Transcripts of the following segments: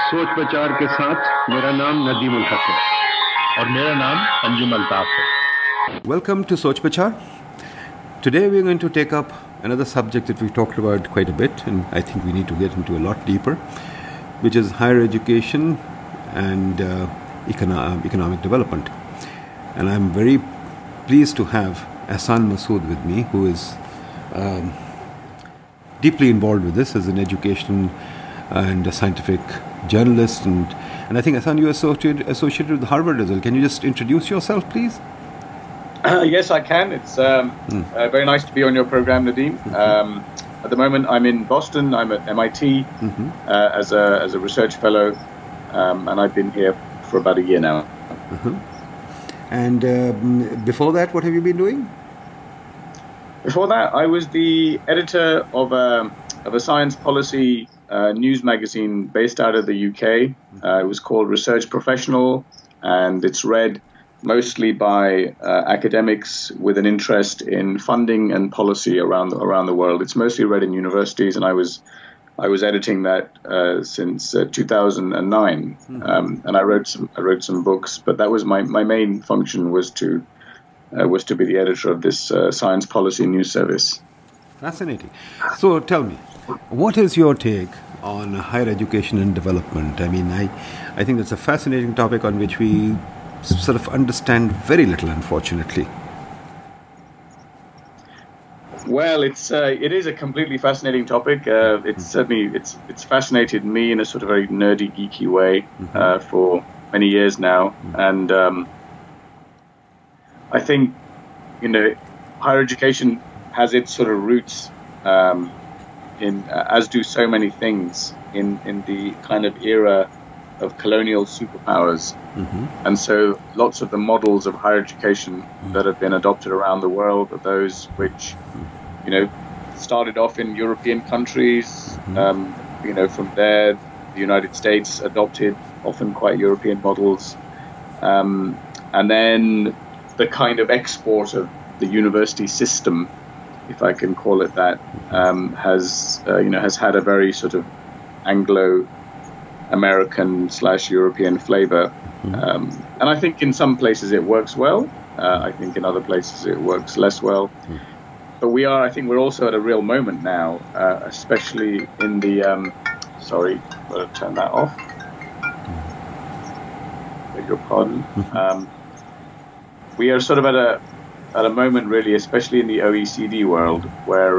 सोच विचार के साथ मेरा नाम नदीम उल हक है और मेरा नाम अंजुम अल्ताफ है. Welcome to Soch Vichar. Today we're going to take up another subject that we've talked about quite a bit, and I think we need to get into a lot deeper, which is higher education and economic development. And I'm very pleased to have Ahsan Masood with me, who is deeply involved with this as an education and a scientific journalist, and I think, Ahsan, you're associated with Harvard as well. Can you just introduce yourself, please? Yes, I can. It's very nice to be on your program, Nadeem. At the moment, I'm in Boston. I'm at MIT as a research fellow, and I've been here for about a year now. And before that, what have you been doing? Before that, I was the editor of a science policy news magazine based out of the UK. It was called Research Professional, and it's read mostly by academics with an interest in funding and policy around the world. It's mostly read in universities, and I was editing that since 2009, and I wrote some books. But that was my main function was to be the editor of this science policy news service. Fascinating. So tell me, what is your take on higher education and development? I mean, I think that's a fascinating topic on which we sort of understand very little, unfortunately. Well, it is a completely fascinating topic. It's fascinated me in a sort of very nerdy, geeky way for many years now, and I think higher education has its sort of roots in as do so many things in the kind of era of colonial superpowers. And so lots of the models of higher education that have been adopted around the world are those which, started off in European countries. From there, the United States adopted often quite European models. And then the kind of export of the university system, if I can call it that, has had a very sort of Anglo-American / European flavor, and I think in some places it works well. I think in other places it works less well. But I think we're also at a real moment now, especially in the. Sorry, I've got to turn that off. Beg your pardon. We are sort of at a moment, really, especially in the OECD world, where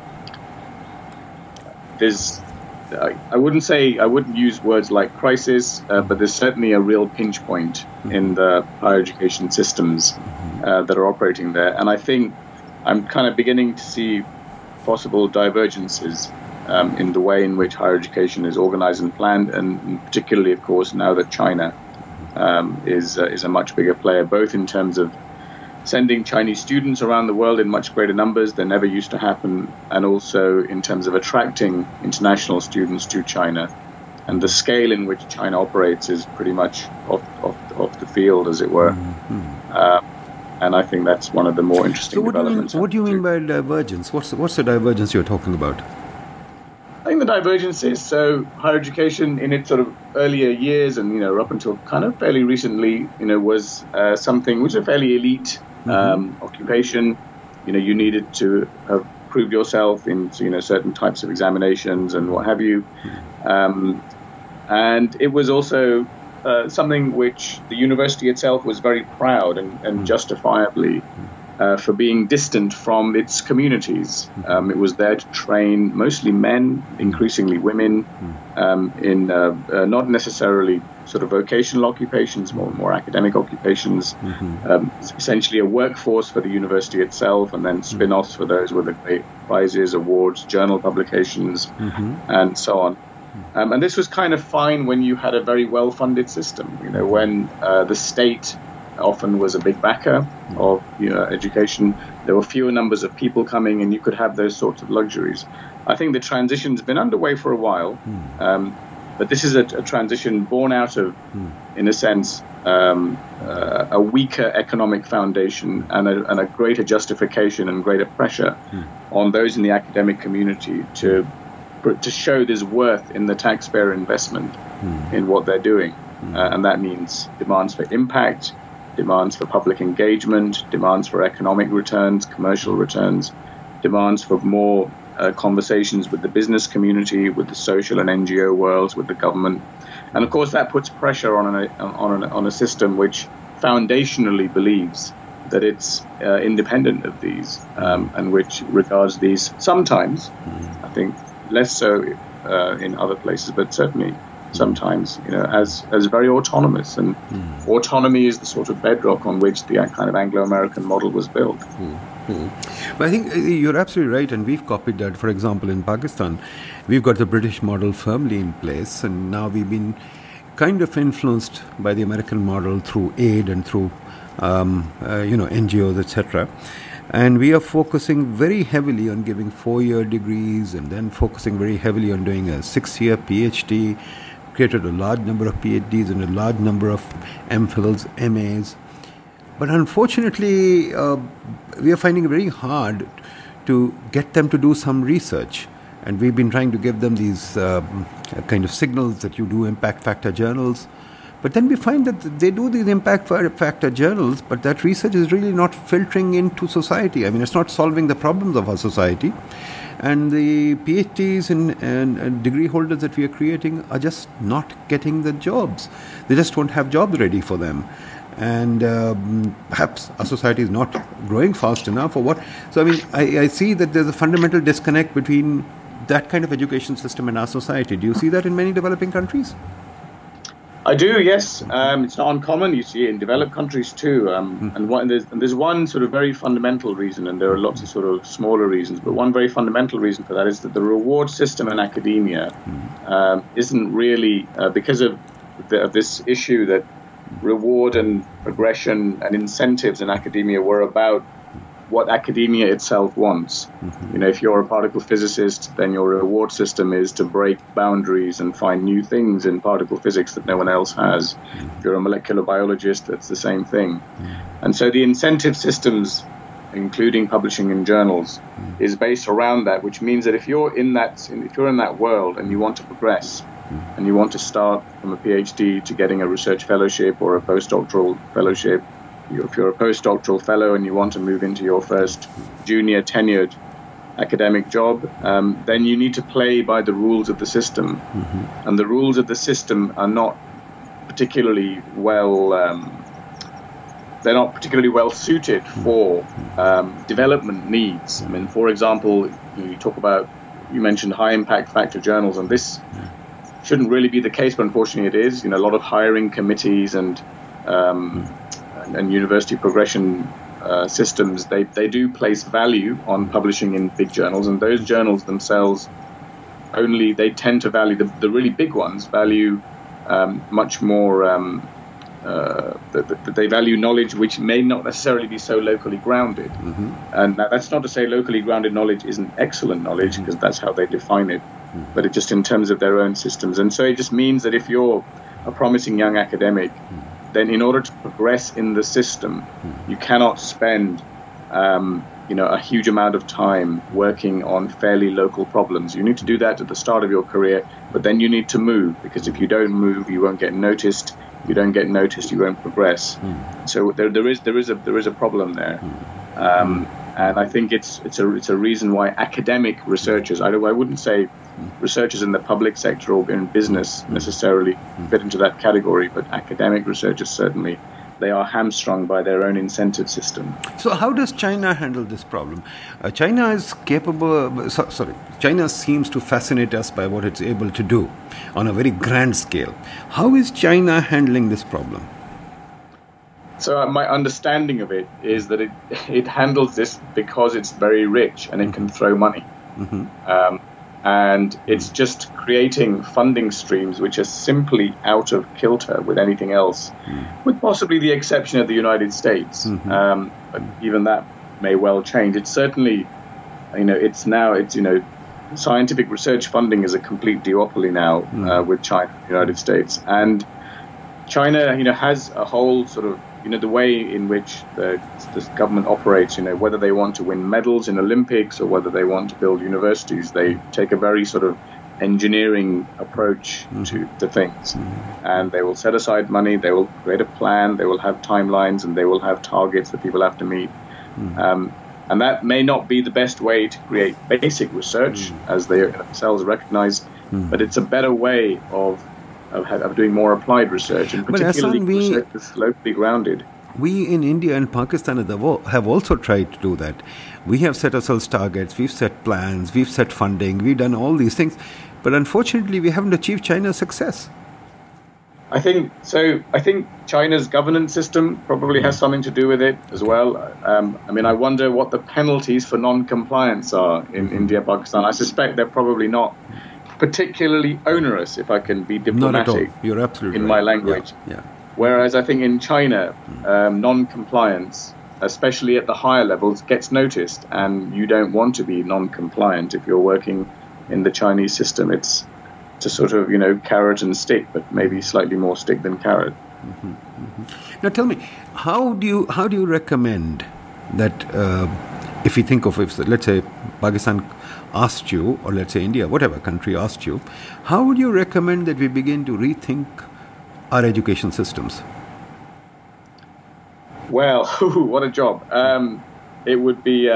there's. I wouldn't use words like crisis, but there's certainly a real pinch point in the higher education systems that are operating there. And I think I'm kind of beginning to see possible divergences in the way in which higher education is organized and planned, and particularly, of course, now that China is a much bigger player, both in terms of sending Chinese students around the world in much greater numbers than ever used to happen, and also in terms of attracting international students to China. And the scale in which China operates is pretty much off the field, as it were. And I think that's one of the more interesting developments. What do you mean by divergence? What's the divergence you're talking about? I think the divergence is higher education in its sort of earlier years and up until kind of fairly recently, was something which is a fairly elite occupation. You needed to have proved yourself in certain types of examinations and what have you, and it was also something which the university itself was very proud and justifiably for being distant from its communities. It was there to train mostly men, increasingly women, in not necessarily sort of vocational occupations, more academic occupations. Essentially a workforce for the university itself, and then spin-offs for those with the great prizes, awards, journal publications, and so on. And this was kind of fine when you had a very well-funded system, when the state often was a big backer of education. There were fewer numbers of people coming, and you could have those sorts of luxuries. I think the transition's been underway for a while, but this is a transition born out of, in a sense, a weaker economic foundation and a greater justification and greater pressure on those in the academic community to to show there's worth in the taxpayer investment in what they're doing. And that means demands for impact, demands for public engagement, demands for economic returns, commercial returns, demands for more conversations with the business community, with the social and NGO worlds, with the government. And of course, that puts pressure on a system which foundationally believes that it's independent of these, and which regards these sometimes, I think less so in other places, but certainly sometimes, as very autonomous. And autonomy is the sort of bedrock on which the kind of Anglo-American model was built. But I think you're absolutely right, and we've copied that. For example, in Pakistan, we've got the British model firmly in place, and now we've been kind of influenced by the American model through aid and through NGOs, etc. And we are focusing very heavily on giving 4-year degrees, and then focusing very heavily on doing a 6-year PhD, created a large number of PhDs and a large number of MPhils, MAs. But unfortunately, we are finding it very hard to get them to do some research. And we've been trying to give them these kind of signals that you do impact factor journals. But then we find that they do these impact factor journals, but that research is really not filtering into society. I mean, it's not solving the problems of our society. And the PhDs and degree holders that we are creating are just not getting the jobs. They just don't have jobs ready for them. And perhaps our society is not growing fast enough or what. So, I mean, I see that there's a fundamental disconnect between that kind of education system and our society. Do you see that in many developing countries? I do, yes. It's not uncommon. You see it in developed countries too. And there's one sort of very fundamental reason, and there are lots of sort of smaller reasons, but one very fundamental reason for that is that the reward system in academia isn't really, because of this issue that reward and progression and incentives in academia were about what academia itself wants. If you're a particle physicist, then your reward system is to break boundaries and find new things in particle physics that no one else has. If you're a molecular biologist, that's the same thing. And so the incentive systems, including publishing in journals, is based around that, which means that if you're in that world and you want to progress, and you want to start from a PhD to getting a research fellowship or a postdoctoral fellowship, if you're a postdoctoral fellow and you want to move into your first junior tenured academic job, then you need to play by the rules of the system. And the rules of the system are not particularly they're not particularly well suited for development needs. I mean, for example, you mentioned high impact factor journals, and this shouldn't really be the case, but unfortunately it is. A lot of hiring committees and university progression systems, they do place value on publishing in big journals, and those journals themselves they tend to value the really big ones value much more that they value knowledge which may not necessarily be so locally grounded. And that's not to say locally grounded knowledge isn't excellent knowledge, because that's how they define it, but it just in terms of their own systems. And so it just means that if you're a promising young academic, then in order to progress in the system, you cannot spend a huge amount of time working on fairly local problems. You need to do that at the start of your career, but then you need to move, because if you don't move, you won't get noticed. If you don't get noticed, you won't progress. So there is a problem there. And I think it's a reason why academic researchers, I wouldn't say researchers in the public sector or in business necessarily fit into that category, but academic researchers certainly, they are hamstrung by their own incentive system. So how does China handle this problem? China seems to fascinate us by what it's able to do on a very grand scale. How is China handling this problem? So my understanding of it is that it handles this because it's very rich and it can throw money. And it's just creating funding streams which are simply out of kilter with anything else, with possibly the exception of the United States. But even that may well change. It's certainly, scientific research funding is a complete duopoly now with China and the United States. And China, has a whole sort of, the way in which the government operates, whether they want to win medals in Olympics or whether they want to build universities, they take a very sort of engineering approach to things. And they will set aside money, they will create a plan, they will have timelines, and they will have targets that people have to meet. And that may not be the best way to create basic research, as they themselves recognize, but it's a better way of doing more applied research, and particularly research that's locally grounded. We in India and Pakistan have also tried to do that. We have set ourselves targets, we've set plans, we've set funding, we've done all these things, but unfortunately we haven't achieved China's success. I think China's governance system probably has something to do with it as well. I wonder what the penalties for non-compliance are in India, Pakistan. I suspect they're probably not particularly onerous, if I can be diplomatic. Not at all. You're absolutely in right. my language. Yeah. Whereas I think in China, non-compliance, especially at the higher levels, gets noticed, and you don't want to be non-compliant if you're working in the Chinese system. It's to sort of, carrot and stick, but maybe slightly more stick than carrot. Now tell me, how do you recommend that if you think of, let's say Pakistan asked you, or let's say India, whatever country asked you, how would you recommend that we begin to rethink our education systems? Well, what a job. It would be,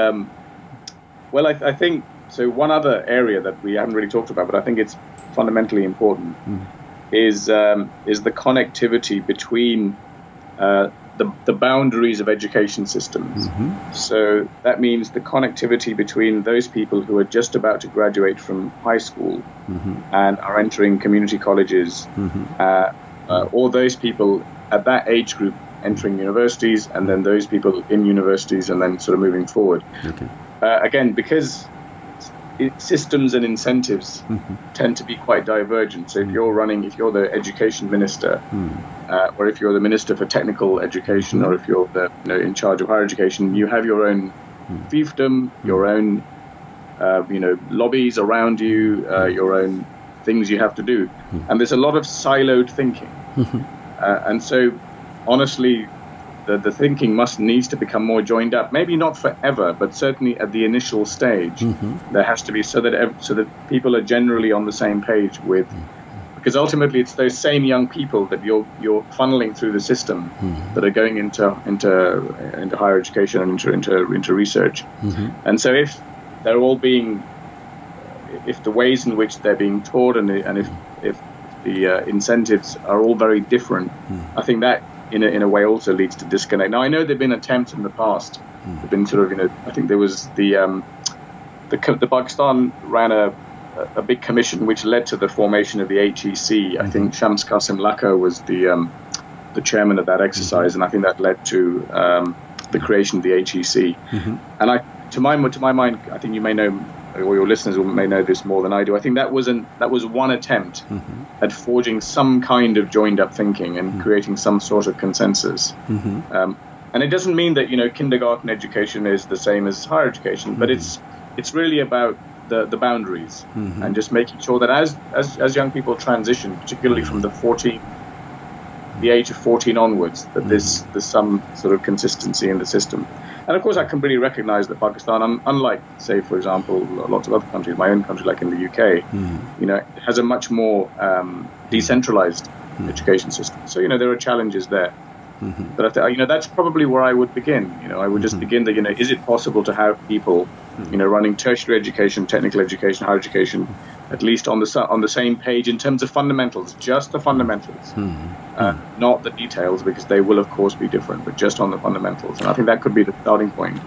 I think, so one other area that we haven't really talked about, but I think it's fundamentally important, is the connectivity between the boundaries of education systems. So that means the connectivity between those people who are just about to graduate from high school and are entering community colleges, or those people at that age group entering universities, and then those people in universities, and then sort of moving forward. Okay. Again, because systems and incentives tend to be quite divergent. So if you're the education minister, or if you're the minister for technical education, or if you're in charge of higher education, you have your own fiefdom, your own lobbies around you, your own things you have to do, and there's a lot of siloed thinking, and so honestly, the thinking needs to become more joined up. Maybe not forever, but certainly at the initial stage, there has to be so that people are generally on the same page with, because ultimately it's those same young people that you're funneling through the system that are going into higher education and into research, and so if they're all if the ways in which they're being taught and if the incentives are all very different, I think that in a way also leads to disconnect. Now I know there've been attempts in the past. There've been sort of I think there was the Pakistan ran a big commission which led to the formation of the HEC. I think Shams Qasim Laka was the chairman of that exercise, and I think that led to the creation of the HEC. And to my mind, I think you may know, or your listeners may know this more than I do. I think that was one attempt at forging some kind of joined up thinking and creating some sort of consensus. And it doesn't mean that kindergarten education is the same as higher education, but it's really about the boundaries and just making sure that as young people transition, particularly from the age of 14 onwards, that there's some sort of consistency in the system. And of course, I completely recognize that Pakistan, unlike, say, for example, lots of other countries, my own country, like in the UK, has a much more decentralized education system. So, there are challenges there. But that's probably where I would begin. I would just begin that, is it possible to have people, running tertiary education, technical education, higher education, at least on the same page in terms of fundamentals, just the fundamentals, not the details, because they will of course be different, but just on the fundamentals. And I think that could be the starting point.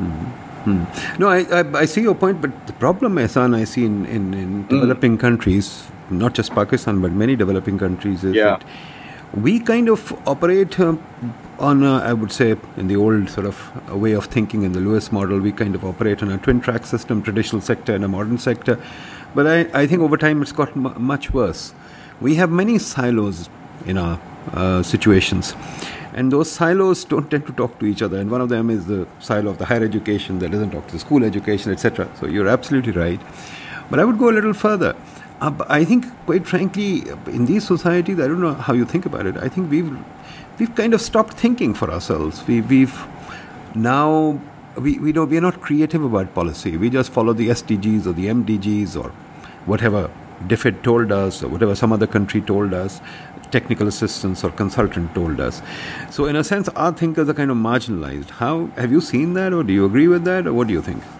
No, I see your point, but the problem, Ehsan, I see in developing countries, not just Pakistan, but many developing countries, is that we kind of operate on I would say, in the old sort of way of thinking, in the Lewis model, we kind of operate on a twin-track system, traditional sector and a modern sector. But I think over time it's got much worse. We have many silos in our situations, and those silos don't tend to talk to each other. And one of them is the silo of the higher education that doesn't talk to the school education, etc. So you're absolutely right. But I would go a little further. I think, quite frankly, in these societies, I don't know how you think about it, I think we've kind of stopped thinking for ourselves. We're not creative about policy. We just follow the SDGs or the MDGs or whatever DFID told us, or whatever some other country told us, technical assistants or consultant told us. So in a sense, our thinkers are kind of marginalized. How have you seen that, or do you agree with that, or what do you think?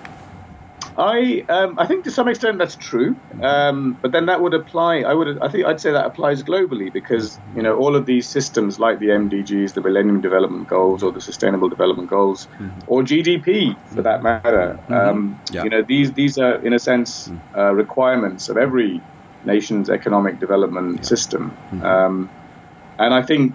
I think to some extent that's true, but then that would apply. I'd say that applies globally, because all of these systems like the MDGs, the Millennium Development Goals, or the Sustainable Development Goals, or GDP for that matter. These are in a sense requirements of every nation's economic development system, and I think.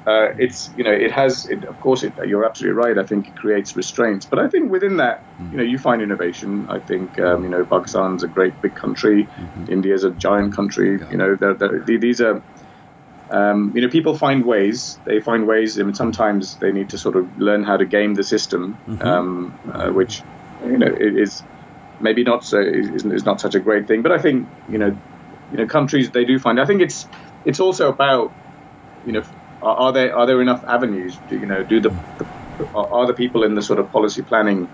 Of course, you're absolutely right. I think it creates restraints, but I think within that, you find innovation. I think, Pakistan's a great big country. India's a giant country. These are, people find ways. They find ways, and sometimes they need to sort of learn how to game the system, which, is maybe not so, is not such a great thing. But I think, countries, they do find, I think it's also about, are there enough avenues? Are the people in the sort of policy planning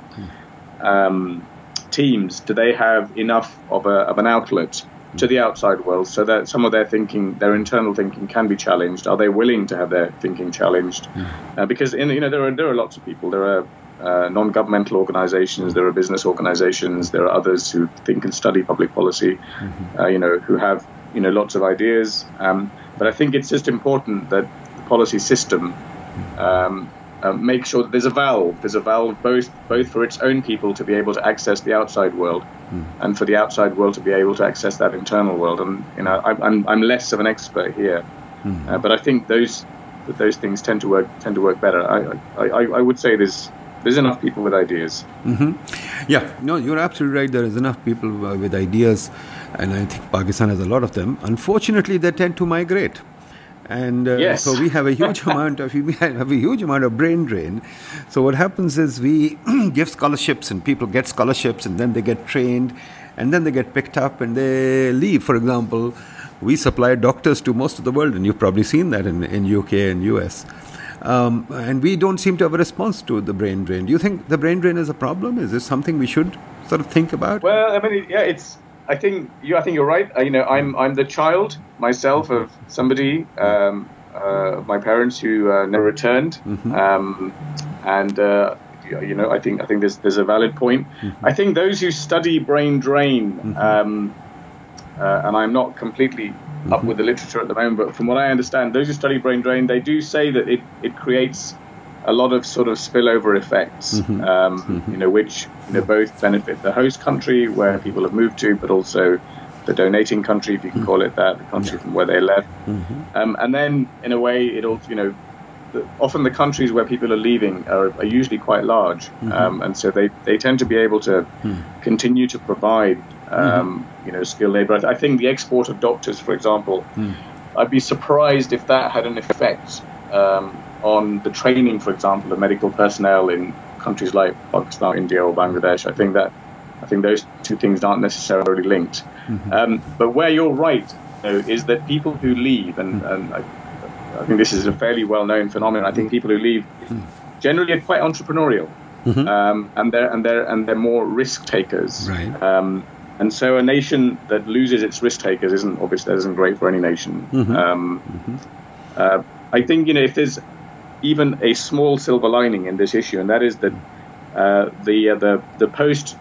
teams? Do they have enough of an outlet to the outside world so that some of their thinking, their internal thinking, can be challenged? Are they willing to have their thinking challenged? Because there are lots of people. There are non-governmental organisations. There are business organisations. There are others who think and study public policy. Who have lots of ideas. But I think it's just important that policy system make sure that there's a valve both for its own people to be able to access the outside world, and for the outside world to be able to access that internal world. And I'm less of an expert here, but I think those things tend to work better. I would say there's enough people with ideas. Yeah, no, you're absolutely right. There is enough people with ideas, and I think Pakistan has a lot of them. Unfortunately, they tend to migrate. And yes. So we have a huge amount of brain drain. So what happens is we give scholarships, and people get scholarships, and then they get trained, and then they get picked up and they leave. For example, we supply doctors to most of the world, and you've probably seen that in UK and US. And we don't seem to have a response to the brain drain. Do you think the brain drain is a problem? Is this something we should sort of think about? Well, I mean, yeah, I think you're right. I'm the child myself of somebody, my parents who never returned, and I think there's a valid point. I think those who study brain drain, and I'm not completely up with the literature at the moment, but from what I understand, those who study brain drain, they do say that it creates a lot of sort of spillover effects, which both benefit the host country where people have moved to, but also the donating country, if you can call it that, the country from where they left. And then, in a way, it also, often the countries where people are leaving are usually quite large, and so they tend to be able to continue to provide, skilled labor. I think the export of doctors, for example, I'd be surprised if that had an effect on the training, for example, of medical personnel in countries like Pakistan, India, or Bangladesh. I think those two things aren't necessarily linked. But where you're right, is that people who leave, and I think this is a fairly well-known phenomenon. I think people who leave generally are quite entrepreneurial, and they're more risk takers. Right. And so a nation that loses its risk takers isn't great for any nation. I think if there's even a small silver lining in this issue, and that is that the post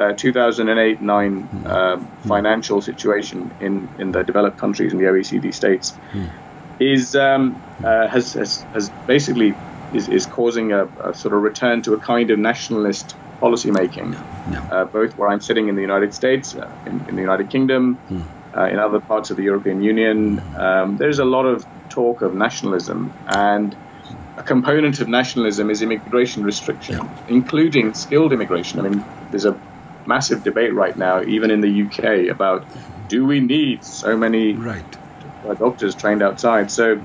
2008-9 financial situation in the developed countries in the OECD states has basically is causing a sort of return to a kind of nationalist policy making, both where I'm sitting in the United States, in the United Kingdom, in other parts of the European Union. There's a lot of talk of nationalism, and a component of nationalism is immigration restriction, including skilled immigration. I mean, there's a massive debate right now, even in the UK, about do we need so many doctors trained outside? So,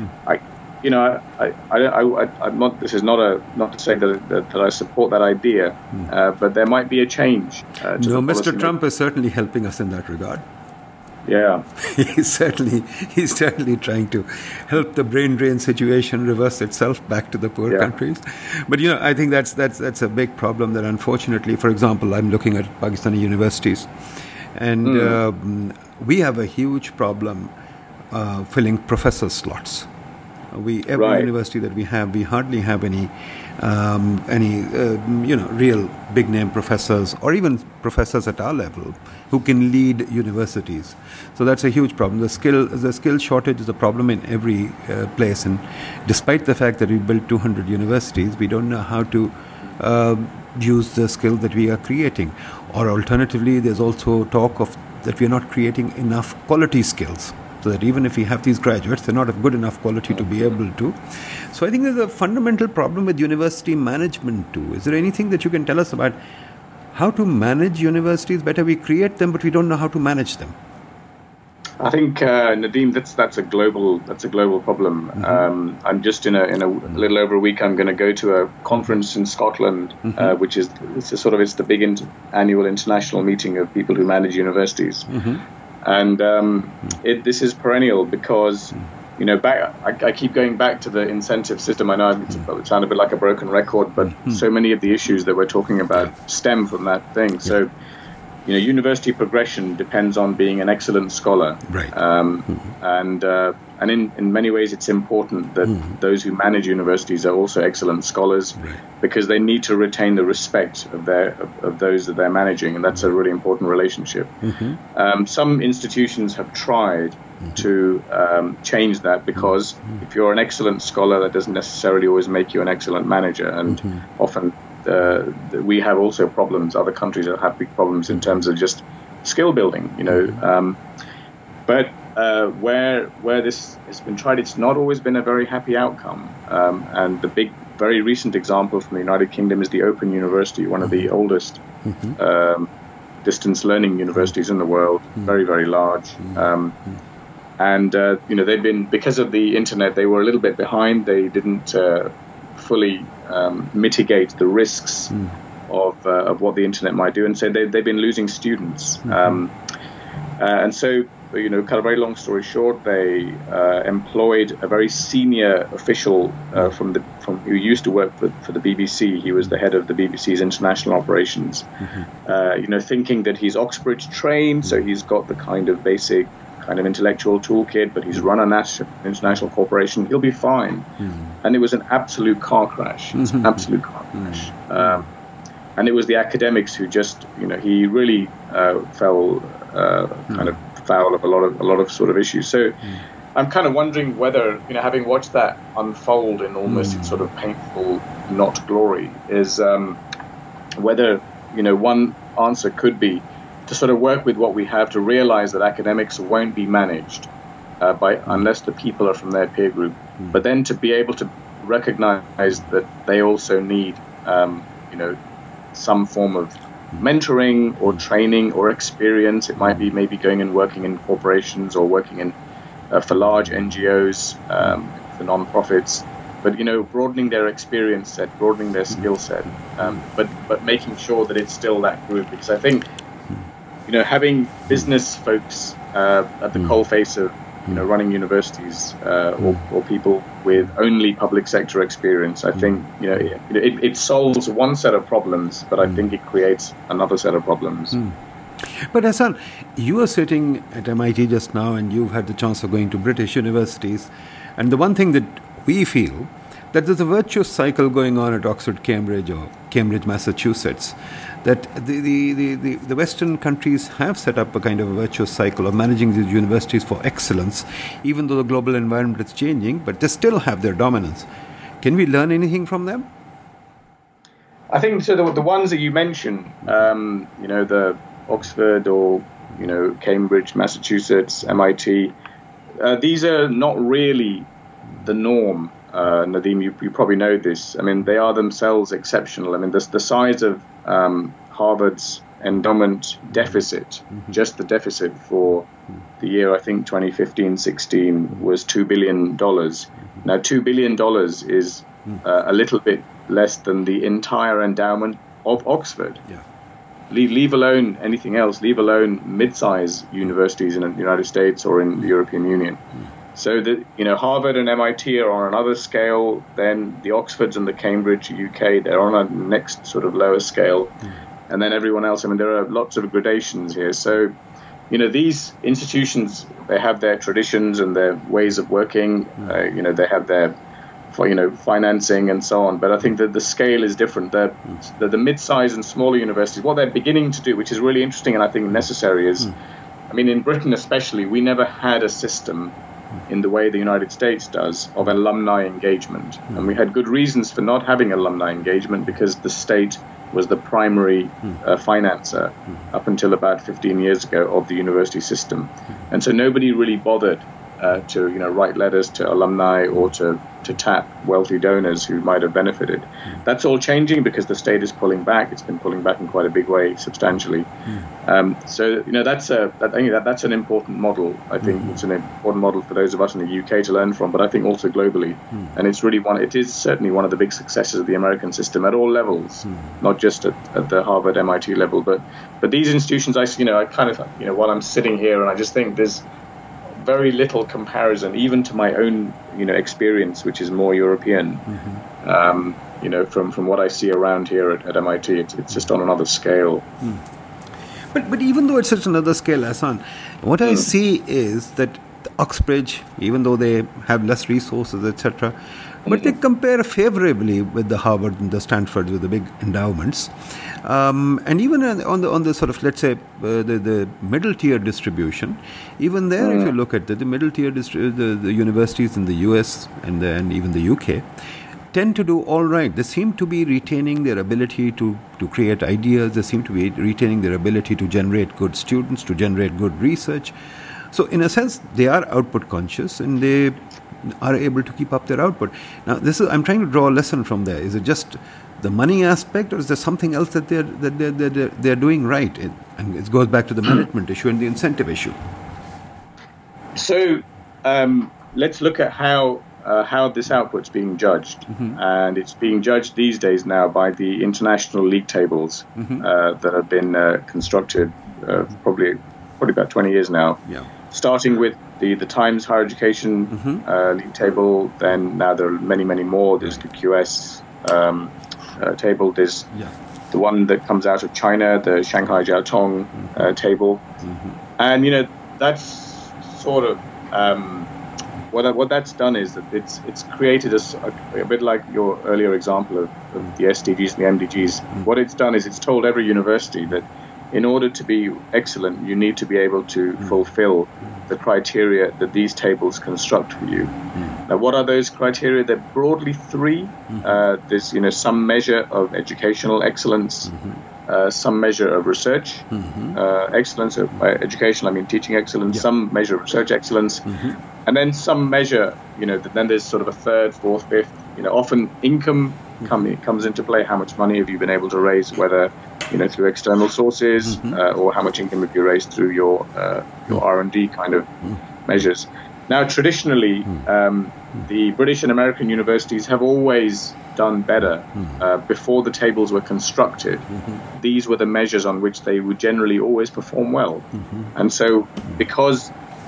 I'm not. This is not to say that I support that idea, but there might be a change. Mr. Trump is certainly helping us in that regard. Yeah, he's certainly trying to help the brain drain situation reverse itself back to the poor countries. But I think that's a big problem. That unfortunately, for example, I'm looking at Pakistani universities, And we have a huge problem filling professor slots. Every university that we have, we hardly have any real big name professors or even professors at our level who can lead universities. So that's a huge problem. The skill shortage is a problem in every place, and despite the fact that we built 200 universities, we don't know how to use the skill that we are creating. Or alternatively, there's also talk of that we are not creating enough quality skills. So that even if we have these graduates, they're not of good enough quality to be able to. So I think there's a fundamental problem with university management too. Is there anything that you can tell us about how to manage universities better? We create them, but we don't know how to manage them. I think Nadeem, that's a global problem. I'm just in a little over a week. I'm going to go to a conference in Scotland, which is it's the big annual international meeting of people who manage universities. And this is perennial because, I keep going back to the incentive system. I know it sounds a bit like a broken record, but so many of the issues that we're talking about stem from that thing. So, university progression depends on being an excellent scholar. Right. And in many ways, it's important that those who manage universities are also excellent scholars, because they need to retain the respect of those that they're managing, and that's a really important relationship. Some institutions have tried to change that, because if you're an excellent scholar, that doesn't necessarily always make you an excellent manager, and often we have also problems. Other countries have big problems in terms of just skill building, but where this has been tried, it's not always been a very happy outcome. And the very recent example from the United Kingdom is the Open University, one of the oldest distance learning universities in the world, very, very large. And they've been, because of the internet, they were a little bit behind. They didn't fully mitigate the risks of what the internet might do, and so they've been losing students. And so, kind of very long story short, they employed a very senior official from who used to work for the BBC. He was the head of the BBC's international operations. Thinking that he's Oxbridge trained, so he's got the kind of basic kind of intellectual toolkit, but he's run an international corporation, he'll be fine. And it was an absolute car crash. Absolute car crash. And it was the academics who just, he really fell kind of foul of a lot of sort of issues. So I'm kind of wondering whether, having watched that unfold in almost its sort of painful not glory, is whether, one answer could be to sort of work with what we have, to realize that academics won't be managed unless the people are from their peer group, but then to be able to recognize that they also need, some form of mentoring or training or experience. It might be maybe going and working in corporations or working in for large NGOs, for non-profits, but broadening their experience set, broadening their skill set, but making sure that it's still that group, because I think having business folks at the coalface of running universities or people with only public sector experience, I think it solves one set of problems, but I think it creates another set of problems. But Hassan, you are sitting at MIT just now, and you've had the chance of going to British universities, and the one thing that we feel, that there's a virtuous cycle going on at Oxford, Cambridge, or Cambridge, Massachusetts, that the Western countries have set up a kind of a virtuous cycle of managing these universities for excellence, even though the global environment is changing, but they still have their dominance. Can we learn anything from them? I think so. The ones that you mentioned, the Oxford or Cambridge, Massachusetts, MIT, these are not really the norm. Nadeem, you probably know this. I mean, they are themselves exceptional. I mean, the size of Harvard's endowment deficit, just the deficit for the year, I think 2015-16, was $2 billion. Now, $2 billion is a little bit less than the entire endowment of Oxford. Yeah. Leave alone anything else, leave alone mid-size universities in the United States or in the European Union. So that Harvard and MIT are on another scale. Then the Oxfords and the Cambridge UK, they're on a next sort of lower scale. and then everyone else. I mean, there are lots of gradations here. So, these institutions, they have their traditions and their ways of working. They have their financing and so on. But I think that the scale is different. The mid-sized and smaller universities, what they're beginning to do, which is really interesting and I think necessary, is, I mean, in Britain especially, we never had a system in the way the United States does of alumni engagement. And we had good reasons for not having alumni engagement because the state was the primary financer up until about 15 years ago of the university system. And so nobody really bothered to write letters to alumni or to tap wealthy donors who might have benefited. That's all changing because the state is pulling back. It's been pulling back in quite a big way, substantially. So that's that's an important model. I think it's an important model for those of us in the UK to learn from, but I think also globally. And it's really it is certainly one of the big successes of the American system at all levels, not just at the Harvard, MIT level, but these institutions. I kind of while I'm sitting here and I just think there's very little comparison, even to my own, experience, which is more European. From what I see around here at MIT, it's just on another scale. But even though it's at another scale, Ahsan, what I see is that Oxbridge, even though they have less resources, etc., but they compare favorably with the Harvard and the Stanford with the big endowments. And even on the sort of, let's say, the middle tier distribution, even there, if you look at the middle tier, the universities in the US and even the UK tend to do all right. They seem to be retaining their ability to create ideas. They seem to be retaining their ability to generate good students, to generate good research. So in a sense, they are output conscious and they are able to keep up their output. Now, I'm trying to draw a lesson from there. Is it just the money aspect, or is there something else that they're doing right? And it goes back to the management issue and the incentive issue. So let's look at how this output's being judged, and it's being judged these days now by the international league tables that have been constructed probably about 20 years now. Yeah. Starting with the Times Higher Education league table, then now there are many more. There's the QS table. There's the one that comes out of China, the Shanghai Jiaotong table, and that's sort of what that's done is that it's created a bit like your earlier example of the SDGs and the MDGs. What it's done is it's told every university that in order to be excellent, you need to be able to fulfill the criteria that these tables construct for you. Now, what are those criteria? They're broadly three. There's some measure of educational excellence, some measure of research excellence. By education, I mean teaching excellence. Some measure of research excellence, and then some measure. Then there's sort of a third, fourth, fifth. Often income comes into play. How much money have you been able to raise, whether through external sources or how much income have you raised through your R&D kind of measures. Now, traditionally, the British and American universities have always done better. Before the tables were constructed, these were the measures on which they would generally always perform well. And so, because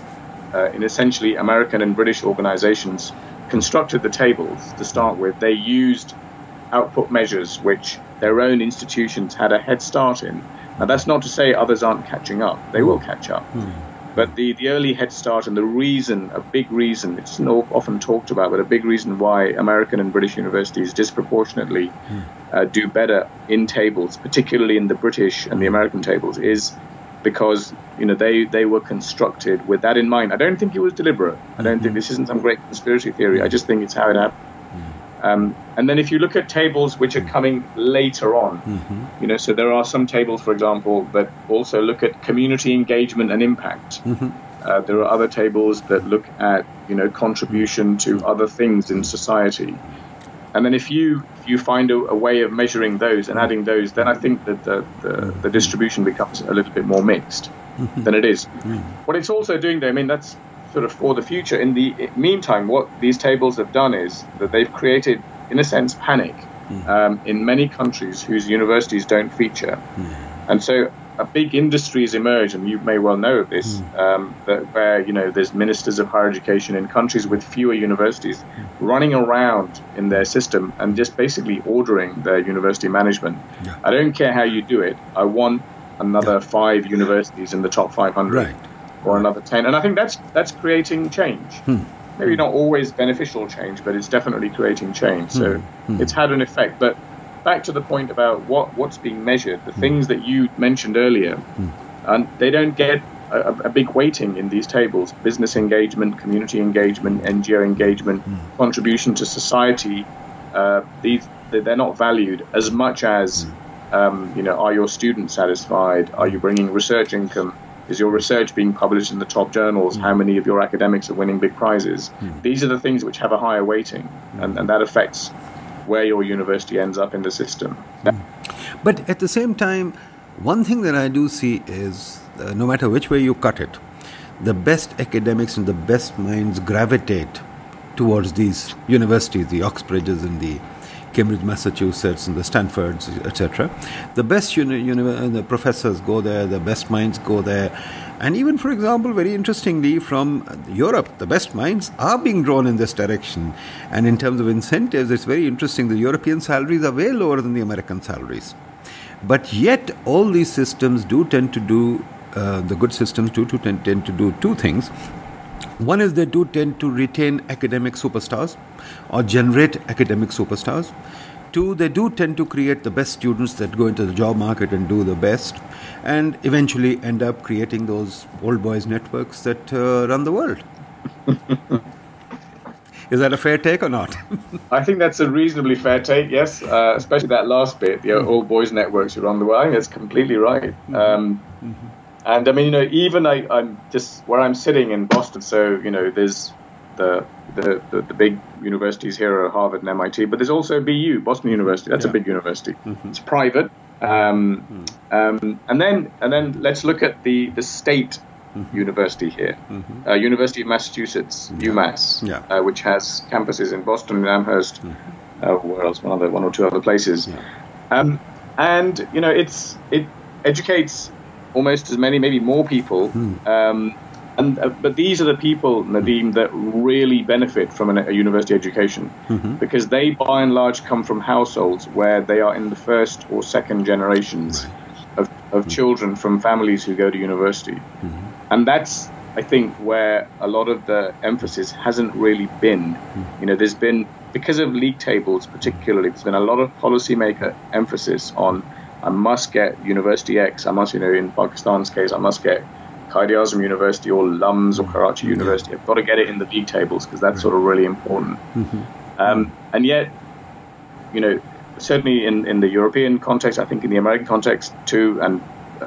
in essentially American and British organizations constructed the tables to start with, they used output measures which their own institutions had a head start in. Now, that's not to say others aren't catching up. They will catch up. But the early head start and a big reason, it's not often talked about, but a big reason why American and British universities disproportionately do better in tables, particularly in the British and the American tables, is because they were constructed with that in mind. I don't think it was deliberate. I don't think this isn't some great conspiracy theory. I just think it's how it happened. And then if you look at tables which are coming later on, so there are some tables, for example, that also look at community engagement and impact. There are other tables that look at, contribution to other things in society. And then if you find a way of measuring those and adding those, then I think that the distribution becomes a little bit more mixed than it is. What it's also doing, though, I mean, that's sort of for the future. In the meantime, what these tables have done is that they've created, in a sense, panic in many countries whose universities don't feature. And so a big industry has emerged, and you may well know of this, where there's ministers of higher education in countries with fewer universities running around in their system and just basically ordering their university management. Yeah. I don't care how you do it. I want another 5 universities in the top 500, Right. or another 10, and I think that's creating change. Maybe not always beneficial change, but it's definitely creating change. So it's had an effect. But back to the point about what's being measured, the things that you mentioned earlier, and they don't get a big weighting in these tables. Business engagement, community engagement, NGO engagement, contribution to society, they're not valued as much as, are your students satisfied? Are you bringing research income? Is your research being published in the top journals? How many of your academics are winning big prizes? These are the things which have a higher weighting, and that affects where your university ends up in the system. But at the same time, one thing that I do see is, no matter which way you cut it, the best academics and the best minds gravitate towards these universities, the Oxbridges and the Cambridge, Massachusetts, and the Stanfords, etc. The best the professors go there, the best minds go there. And even, for example, very interestingly, from Europe, the best minds are being drawn in this direction. And in terms of incentives, it's very interesting. The European salaries are way lower than the American salaries. But yet, all these systems do tend to do, the good systems do tend to do 2 things. One is they do tend to retain academic superstars or generate academic superstars. 2, they do tend to create the best students that go into the job market and do the best, and eventually end up creating those old boys networks that run the world. Is that a fair take or not? I think that's a reasonably fair take, yes, especially that last bit, the old boys networks who run the world. I think that's completely right. And I mean, even I'm just where I'm sitting in Boston, so, there's the big universities here are Harvard and MIT, but there's also BU, Boston University. That's a big university. It's private. And then let's look at the state university here, University of Massachusetts, UMass, which has campuses in Boston and Amherst, where else? One or two other places. And it educates almost as many, maybe more people. But these are the people, Nadeem, that really benefit from a university education, because they, by and large, come from households where they are in the first or second generations of children from families who go to university. And that's, I think, where a lot of the emphasis hasn't really been. There's been, because of league tables particularly, there's been a lot of policymaker emphasis on, I must get University X, I must, in Pakistan's case, I must get Quaid-e-Azam University or LUMS or Karachi University. I've got to get it in the league tables because that's sort of really important. And yet, certainly in the European context, I think in the American context too, and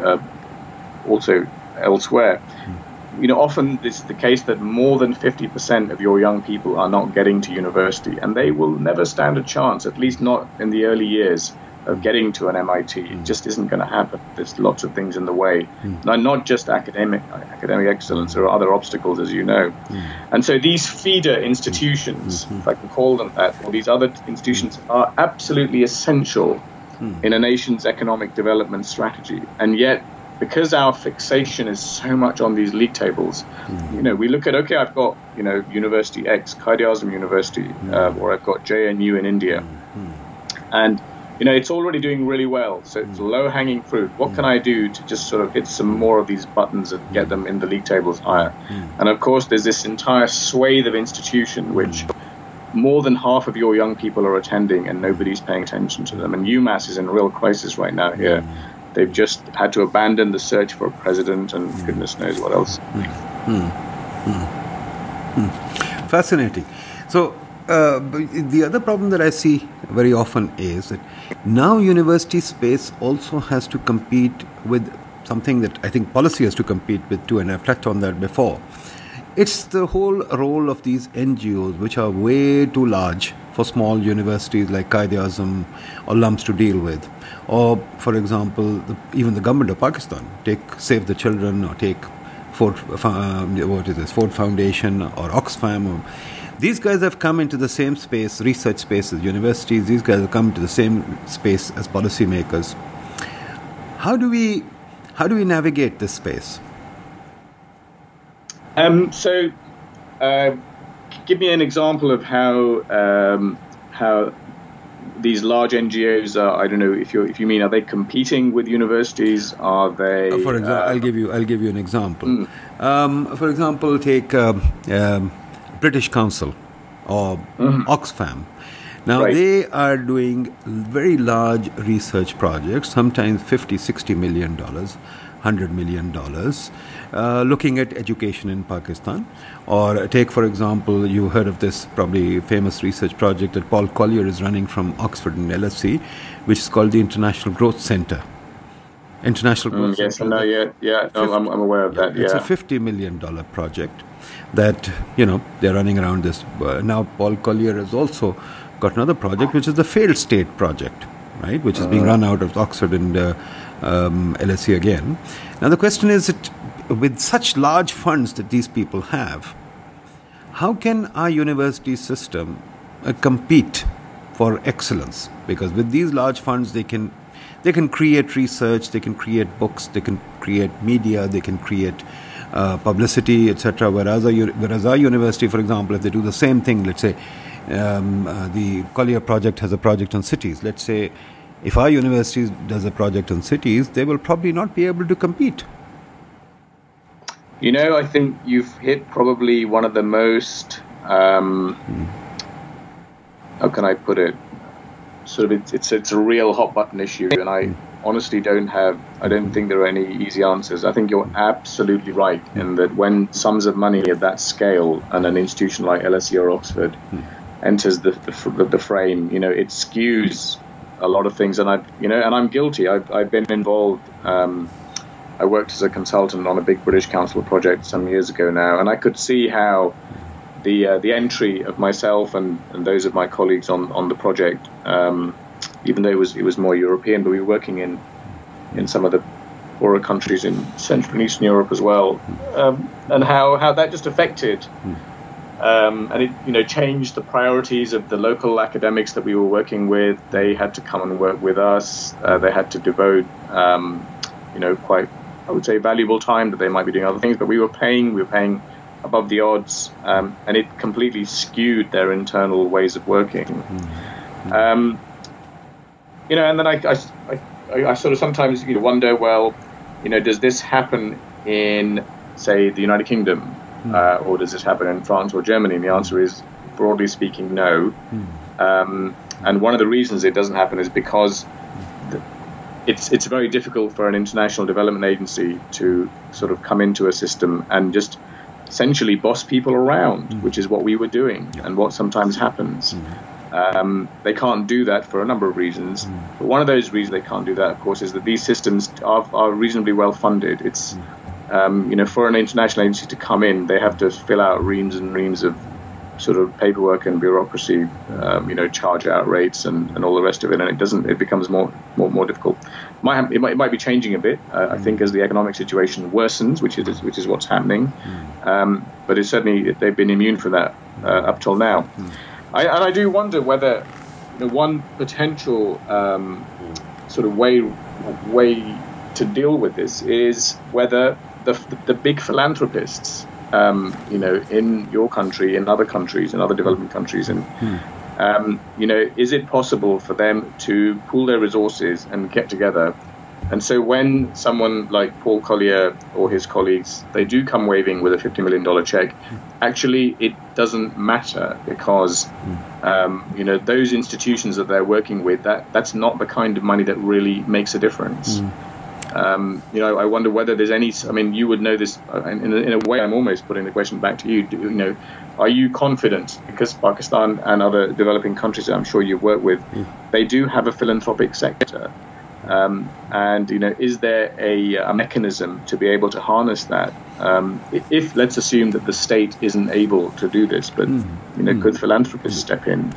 also elsewhere, often it's the case that more than 50% of your young people are not getting to university, and they will never stand a chance, at least not in the early years, of getting to an MIT. It just isn't going to happen. There's lots of things in the way. Not just academic excellence, there are other obstacles, as you know. And so these feeder institutions, if I can call them that, or these other institutions are absolutely essential in a nation's economic development strategy. And yet, because our fixation is so much on these league tables, we look at, okay, I've got, University X, Quaid-e-Azam University, or I've got JNU in India. And it's already doing really well, so it's low-hanging fruit. What can I do to just sort of hit some more of these buttons and get them in the league tables higher? And of course, there's this entire swathe of institution which more than half of your young people are attending, and nobody's paying attention to them. And UMass is in real crisis right now here. They've just had to abandon the search for a president and goodness knows what else. Fascinating. So, the other problem that I see very often is that now university space also has to compete with something that I think policy has to compete with too, and I've touched on that before. It's the whole role of these NGOs, which are way too large for small universities like Quaid-e-Azam or LUMS to deal with. Or, for example, even the government of Pakistan, take Save the Children, or take Ford Foundation or Oxfam. These guys have come into the same space, research space as universities. These guys have come into the same space as policymakers. How do How do we navigate this space? Give me an example of how these large NGOs are. I don't know if you mean, are they competing with universities? Are they? For example, I'll give you an example. For example, take British Council or Oxfam. Now, they are doing very large research projects, sometimes $50, $60 million, $100 million, looking at education in Pakistan. Or take, for example, you heard of this probably famous research project that Paul Collier is running from Oxford and LSE, which is called the International Growth Centre. International Growth Centre. Yes, I'm aware of that. It's a $50 million project that, they're running around this. Now, Paul Collier has also got another project, which is the Failed State Project, right, which is being run out of Oxford and LSE again. Now, the question is, with such large funds that these people have, how can our university system compete for excellence? Because with these large funds, they can create research, they can create books, they can create media, they can create publicity, etc. Whereas our university, for example, if they do the same thing, let's say the Collier project has a project on cities. Let's say if our university does a project on cities, they will probably not be able to compete. I think you've hit probably one of the most, how can I put it, sort of it's a real hot button issue, and I honestly don't think there are any easy answers. I think you're absolutely right in that when sums of money of that scale and an institution like LSE or Oxford enters the frame, it skews a lot of things, and I'm guilty. I've been involved. I worked as a consultant on a big British Council project some years ago now, and I could see how the entry of myself and those of my colleagues on the project, even though it was more European, but we were working in some of the poorer countries in Central and Eastern Europe as well, and how that just affected. And it changed the priorities of the local academics that we were working with. They had to come and work with us. They had to devote, quite, I would say, valuable time that they might be doing other things. But we were paying above the odds, and it completely skewed their internal ways of working. And then I sort of sometimes wonder, well, does this happen in, say, the United Kingdom? Or does this happen in France or Germany? And the answer is, broadly speaking, no. And one of the reasons it doesn't happen is because it's very difficult for an international development agency to sort of come into a system and just essentially boss people around, which is what we were doing and what sometimes happens. They can't do that for a number of reasons. But one of those reasons they can't do that, of course, is that these systems are reasonably well funded. It's for an international agency to come in, they have to fill out reams and reams of sort of paperwork and bureaucracy, charge out rates and all the rest of it, and it becomes more difficult. It might be changing a bit, I think, as the economic situation worsens, which is what's happening. But it's certainly they've been immune from that up till now. I do wonder whether one potential sort of way to deal with this is whether the big philanthropists, in your country, in other countries, in other developing countries, and is it possible for them to pool their resources and get together? And so when someone like Paul Collier or his colleagues, they do come waving with a $50 million check, actually it doesn't matter because, those institutions that they're working with, that's not the kind of money that really makes a difference. I wonder whether there's any. I mean, you would know this. In a way, I'm almost putting the question back to you. Are you confident, because Pakistan and other developing countries that I'm sure you've worked with, they do have a philanthropic sector, and is there a mechanism to be able to harness that? If let's assume that the state isn't able to do this, but could philanthropists step in?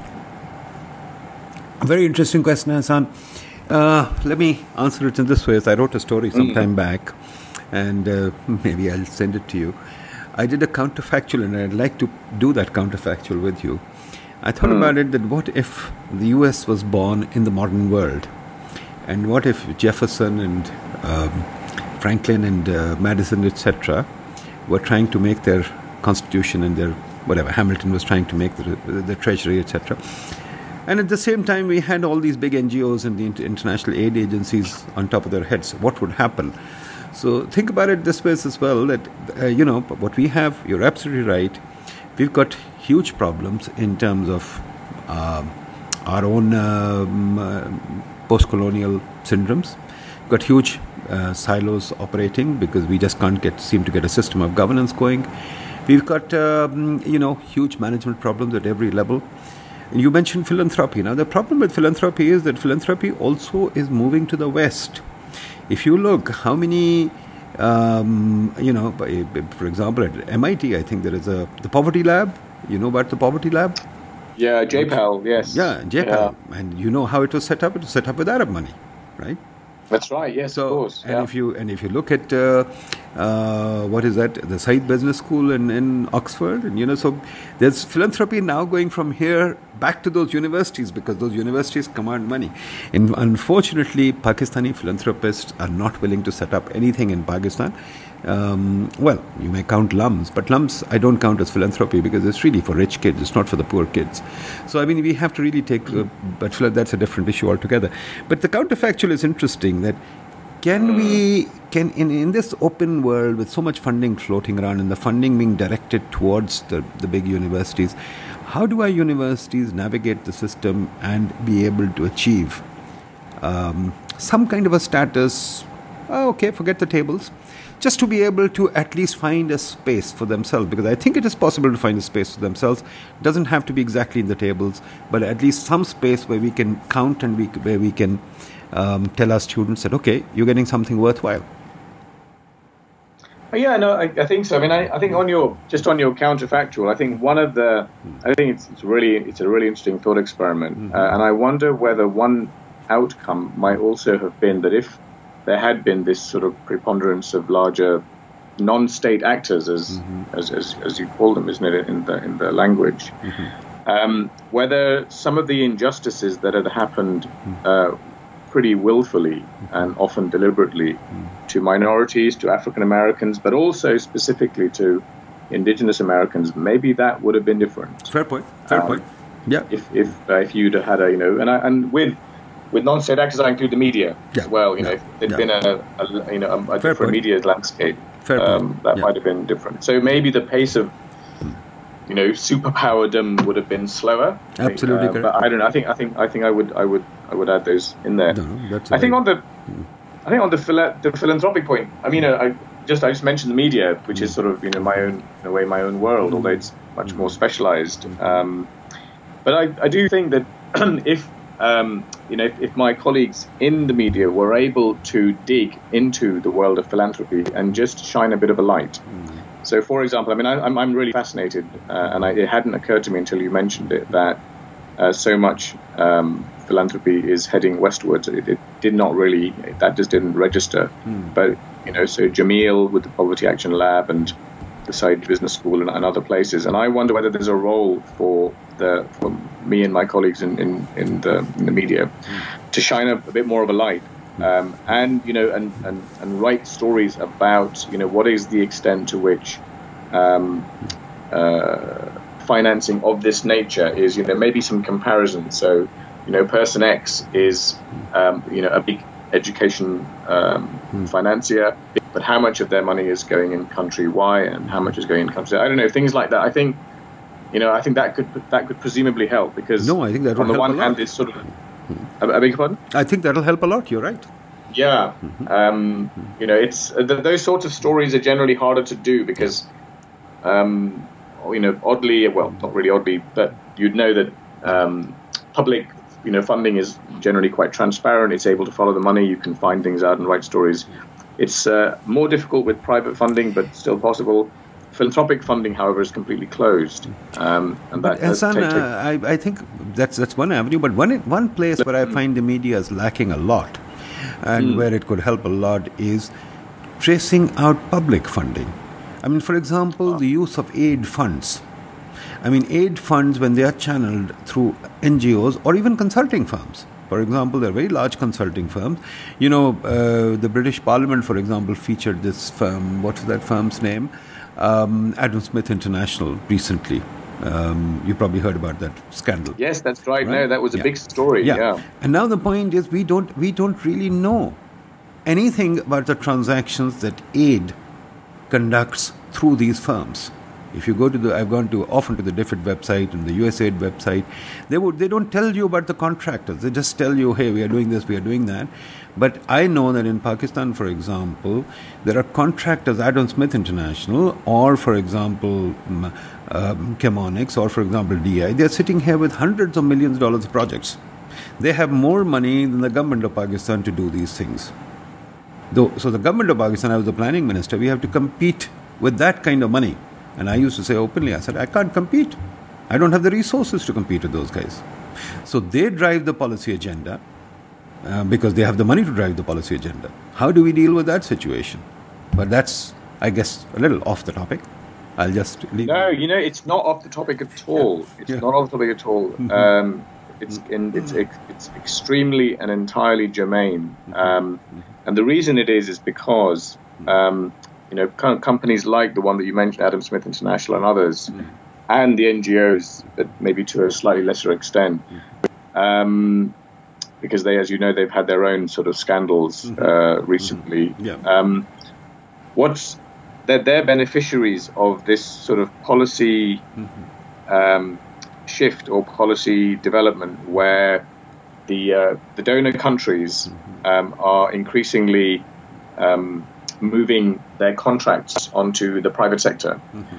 A very interesting question, Hassan. Let me answer it in this way. I wrote a story some time back, and maybe I'll send it to you. I did a counterfactual, and I'd like to do that counterfactual with you. I thought about it, that what if the US was born in the modern world? And what if Jefferson and Franklin and Madison, etc., were trying to make their constitution and their whatever. Hamilton was trying to make the treasury, etc. And at the same time, we had all these big NGOs and the international aid agencies on top of their heads. What would happen? So think about it this way as well, that, what we have, you're absolutely right, we've got huge problems in terms of our own post-colonial syndromes. We've got huge silos operating because we just can't seem to get a system of governance going. We've got, huge management problems at every level. And you mentioned philanthropy. Now, the problem with philanthropy is that philanthropy also is moving to the West. If you look, how many, for example, at MIT, I think there is the Poverty Lab. You know about the Poverty Lab? Yeah, JPAL, yes. Yeah, JPAL. Yeah. And you know how it was set up? It was set up with Arab money, right? That's right. Yes, so, of course. And if you look at what is that? The Said Business School in Oxford, and so there's philanthropy now going from here back to those universities because those universities command money. And unfortunately, Pakistani philanthropists are not willing to set up anything in Pakistan. You may count LUMS, but LUMS I don't count as philanthropy because it's really for rich kids, it's not for the poor kids. So we have to really take, but that's a different issue altogether. But the counterfactual is interesting that in this open world with so much funding floating around and the funding being directed towards the big universities, how do our universities navigate the system and be able to achieve some kind of a status? Forget the tables. Just to be able to at least find a space for themselves, because I think it is possible to find a space for themselves. It doesn't have to be exactly in the tables, but at least some space where we can count and where we can tell our students that, okay, you're getting something worthwhile. Yeah, no, I think so. I think on your counterfactual, I think it's a really interesting thought experiment, and I wonder whether one outcome might also have been that if there had been this sort of preponderance of larger non-state actors, as you call them, isn't it, in the language, whether some of the injustices that had happened pretty willfully and often deliberately to minorities, to African Americans, but also specifically to indigenous Americans, maybe that would have been different. Fair point. Yeah. If you'd had and with non-state actors, I include the media as well. If there'd been a different media landscape, that might have been different. So maybe the pace of superpowerdom would have been slower. Absolutely correct. But I don't know. I think I would add those in there. I think on the philanthropic point. I just mentioned the media, which is sort of my own world, although it's much more specialized. But I do think that if my colleagues in the media were able to dig into the world of philanthropy and just shine a bit of a light. So, for example, I'm really fascinated, and it hadn't occurred to me until you mentioned it, that so much philanthropy is heading westwards. It did not really, that just didn't register. But, so Jameel with the Poverty Action Lab and the Said Business School and other places. And I wonder whether there's a role for me and my colleagues in the media to shine a bit more of a light. And write stories about what is the extent to which financing of this nature is maybe some comparison. So person X is a big education financier, but how much of their money is going in country Y and how much is going in country I don't know, things like that. I think that could presumably help, because I think that on the one hand it's sort of I beg your pardon? I think that'll help a lot. You're right. Yeah. It's those sorts of stories are generally harder to do because, oddly, well, not really oddly, but you'd know that public, funding is generally quite transparent. It's able to follow the money. You can find things out and write stories. It's more difficult with private funding, but still possible. Philanthropic funding, however, is completely closed. I think that's one avenue. But one place where I find the media is lacking a lot, and where it could help a lot, is tracing out public funding. For example, the use of aid funds. Aid funds, when they are channeled through NGOs or even consulting firms, For example, there are very large consulting firms. You know, the British Parliament, for example, featured this firm. What is that firm's name? Adam Smith International recently. You probably heard about that scandal. Yes, that's right. No, that was a big story. Yeah. And now the point is, we don't really know anything about the transactions that aid conducts through these firms. If you go to I've gone to often to the DFID website and the USAID website, they don't tell you about the contractors. They just tell you, hey, we are doing this, we are doing that. But I know that in Pakistan, for example, there are contractors, Adam Smith International, or for example, Chemonics, or for example, DI. They are sitting here with hundreds of millions of dollars of projects. They have more money than the government of Pakistan to do these things. So the government of Pakistan, I was the planning minister, we have to compete with that kind of money. And I used to say openly, I said, I can't compete. I don't have the resources to compete with those guys. So they drive the policy agenda because they have the money to drive the policy agenda. How do we deal with that situation? But that's, I guess, a little off the topic. I'll just leave No, it's not off the topic at all. It's not off the topic at all. It's extremely and entirely germane. And the reason it is because kind of companies like the one that you mentioned, Adam Smith International and others, and the NGOs, but maybe to a slightly lesser extent, because they, as you know, they've had their own sort of scandals recently. They're beneficiaries of this sort of policy shift or policy development where the donor countries are increasingly moving their contracts onto the private sector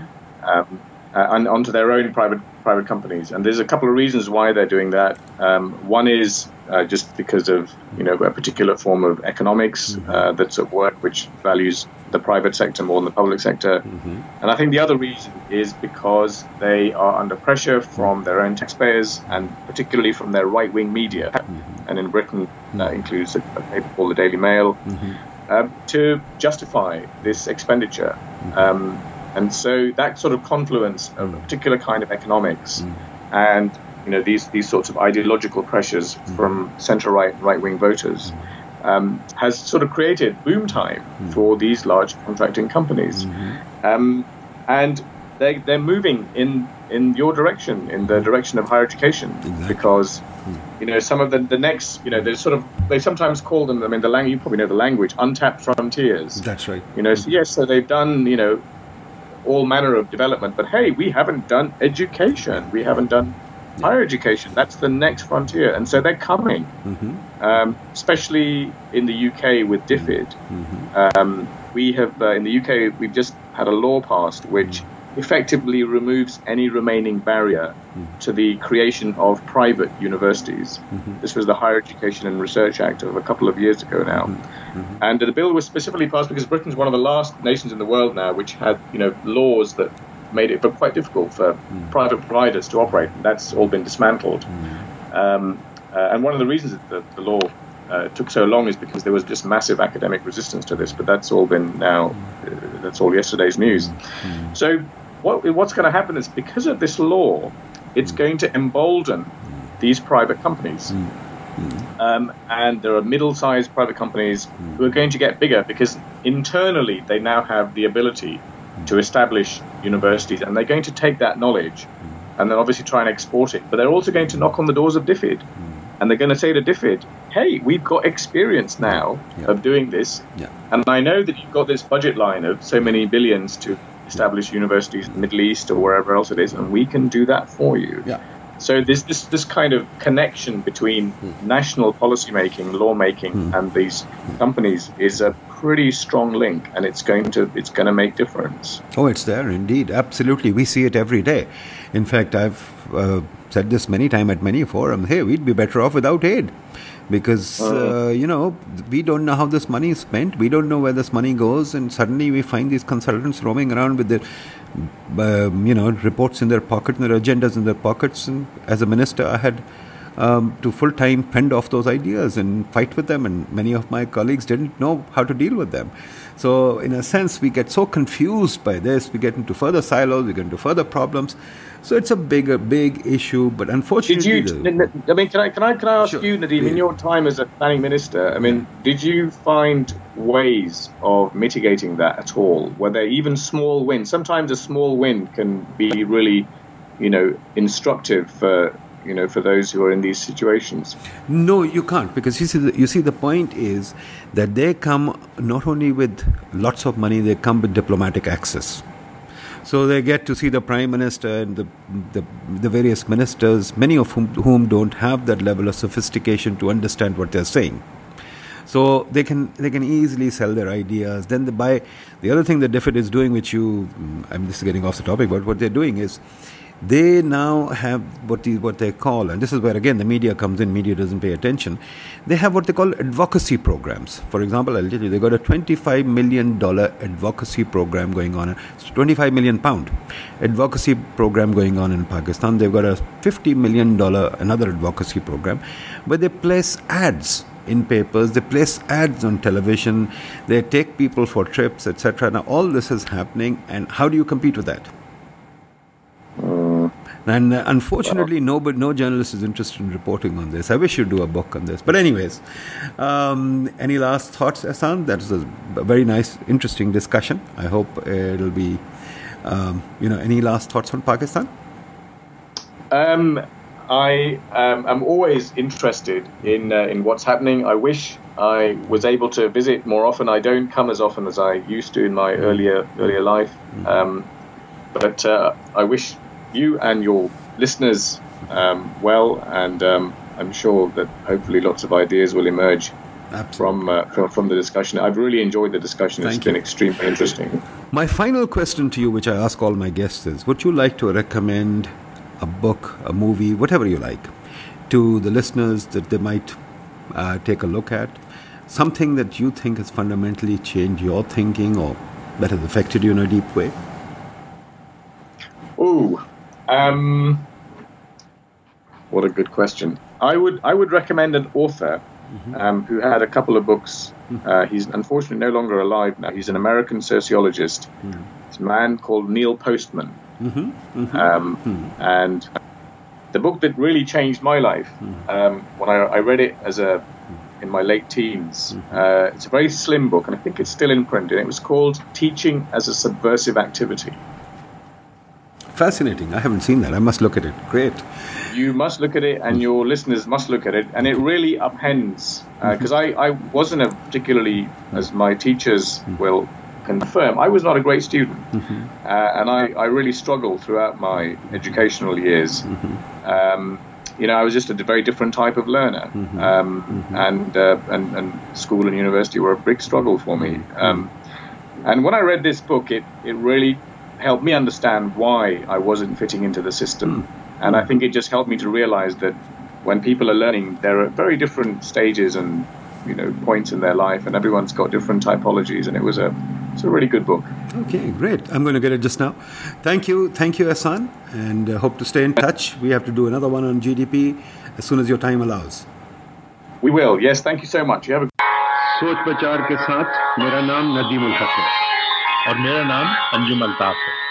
and onto their own private companies. And there's a couple of reasons why they're doing that. One is just because of a particular form of economics that's at work, which values the private sector more than the public sector. And I think the other reason is because they are under pressure from their own taxpayers and particularly from their right-wing media. And in Britain, that includes a paper called the Daily Mail, to justify this expenditure. And so that sort of confluence of a particular kind of economics and these sorts of ideological pressures from right-wing voters has sort of created boom time for these large contracting companies. And they're moving in your direction, in the direction of higher education, because some of the next, they sometimes call them, you probably know the language, untapped frontiers. That's right. So they've done, all manner of development, but hey, we haven't done education. We haven't done higher education. That's the next frontier. And so they're coming, especially in the UK with DFID. We have, in the UK, we've just had a law passed which effectively removes any remaining barrier to the creation of private universities. This was the Higher Education and Research Act of a couple of years ago now. And the bill was specifically passed because Britain's one of the last nations in the world now which had, laws that made it quite difficult for private providers to operate. That's all been dismantled. And one of the reasons that the law took so long is because there was just massive academic resistance to this, but that's all been now, that's all yesterday's news. So what's going to happen is because of this law, it's going to embolden these private companies. And there are middle-sized private companies who are going to get bigger because internally they now have the ability to establish universities, and they're going to take that knowledge and then obviously try and export it. But they're also going to knock on the doors of DFID. And they're going to say to DFID, hey, we've got experience now of doing this. And I know that you've got this budget line of so many billions to establish universities in the Middle East or wherever else it is, and we can do that for you. So there's this kind of connection between national policymaking, lawmaking, and these companies is a pretty strong link, and it's going to make difference. Oh, it's there indeed, absolutely. We see it every day. In fact, I've said this many times at many forums. Hey, we'd be better off without aid, because we don't know how this money is spent. We don't know where this money goes, and suddenly we find these consultants roaming around with their reports in their pocket and their agendas in their pockets. And as a minister, I had to full-time fend off those ideas and fight with them, and many of my colleagues didn't know how to deal with them. So in a sense, we get so confused by this, we get into further silos, we get into further problems. So it's a big issue, but unfortunately... Can I ask Sure. you, Nadeem, in your time as a planning minister, did you find ways of mitigating that at all? Were there even small wins? Sometimes a small win can be really, instructive for those who are in these situations. No, you can't, because you see the point is that they come not only with lots of money, they come with diplomatic access. So they get to see the Prime Minister and the various ministers, many of whom don't have that level of sophistication to understand what they're saying. So they can easily sell their ideas. Then the other thing that DFID is doing, I'm just getting off the topic, but what they're doing is they now have what they call, and this is where again the media comes in, media doesn't pay attention, they have what they call advocacy programs. For example, I'll tell you, they got a $25 million advocacy program going on, £25 million advocacy program going on in Pakistan. They've got a $50 million another advocacy program where they place ads in papers, they place ads on television, they take people for trips, etc. Now all this is happening, and how do you compete with that? And unfortunately, no journalist is interested in reporting on this. I wish you'd do a book on this. But anyways, any last thoughts, Ehsan? That was a very nice, interesting discussion. I hope it'll be, any last thoughts on Pakistan? I am always interested in what's happening. I wish I was able to visit more often. I don't come as often as I used to in my earlier life. But I wish you and your listeners well, and I'm sure that hopefully lots of ideas will emerge from the discussion. I've really enjoyed the discussion. It's been extremely interesting. My final question to you, which I ask all my guests, is: would you like to recommend a book, a movie, whatever you like, to the listeners that they might take a look at? Something that you think has fundamentally changed your thinking or that has affected you in a deep way? What a good question. I would recommend an author who had a couple of books. He's unfortunately no longer alive now. He's an American sociologist. It's a man called Neil Postman. And the book that really changed my life, when I read it in my late teens, it's a very slim book, and I think it's still in print, and it was called Teaching as a Subversive Activity. Fascinating. I haven't seen that. I must look at it. Great. You must look at it, and your listeners must look at it, and it really upends, because I wasn't a particularly, as my teachers will confirm, I was not a great student, and I really struggled throughout my educational years. I was just a very different type of learner, and school and university were a big struggle for me. And when I read this book, it really helped me understand why I wasn't fitting into the system. And I think it just helped me to realize that when people are learning, there are very different stages and points in their life, and everyone's got different typologies, and it's a really good book. Okay, great. I'm going to get it just now. Thank you, Ehsan, and hope to stay in touch. We have to do another one on GDP as soon as your time allows. We will. Yes, thank you so much. You have a सोच विचार के साथ मेरा नाम नदीम उल हक है और मेरा नाम अंजुम अल्ताफ है।